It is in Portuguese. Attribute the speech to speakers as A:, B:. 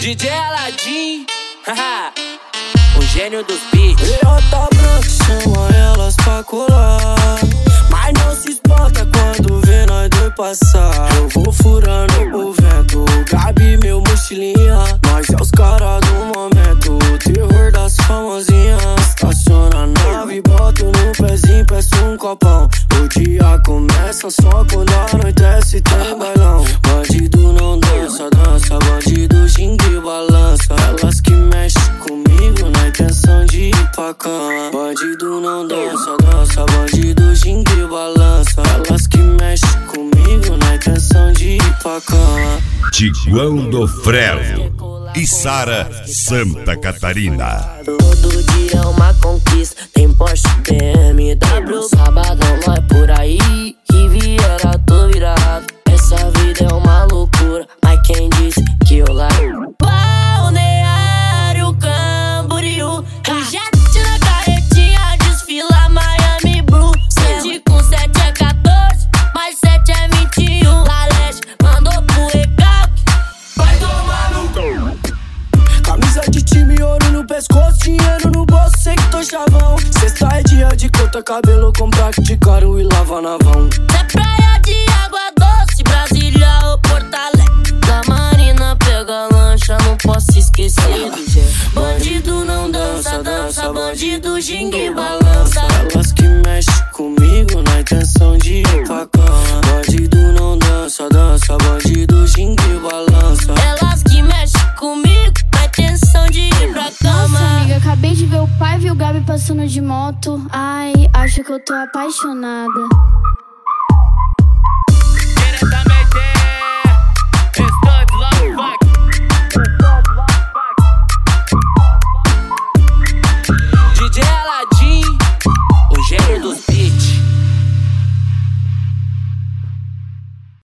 A: DJ Aladim, haha, o gênio dos beats.
B: Leota branca chama elas pra colar, mas não se espanta quando vê nós dois passar. Eu vou furando o vento, Gabi meu mochilinha. Nós é os caras do momento, o terror das famosinhas. Estaciona a nave, boto no pezinho, peço um copão. O dia começa só quando anoitece, tem bailão. Bandido não dança, dança, bandido ginga e balança. Elas que mexem comigo na intenção de ir pra cama. Bandido não dança, dança, bandido ginga e balança. Elas que mexem comigo na intenção de ir pra cama.
C: Tiguão do Frelo e Sara, Santa Catarina.
B: Todo dia é uma conquista, tem Porsche, BMW. Sabadão não é por aí, Riviera tô virado. Essa vida é uma loucura, mas quem disse que eu largo? Balneário Camboriú, jet na carretinha, desfila Miami Blue. 7 com 7 é 14, mais 7 é 21. La Leste mandou pro recalque, vai tomar no cu. Camisa de time, ouro no pescoço, dinheiro no bolso, sei que tô chavão. Sexta é dia de cortar cabelo, comprar de caro e lavar na vão. É praia de água doce, Brasília ou Porto Alegre. Da Marina pega lancha, não posso esquecer do Gé. Bandido não dança, dança, bandido ginga e balança. Elas que mexem comigo na intenção de ir pra cama. Bandido não dança, dança, bandido ginga e balança. Elas que mexem comigo na intenção de ir pra cama.
D: Nossa, amiga, acabei de ver o pai e o Gabi passando de moto. Ai, acho que eu tô apaixonada.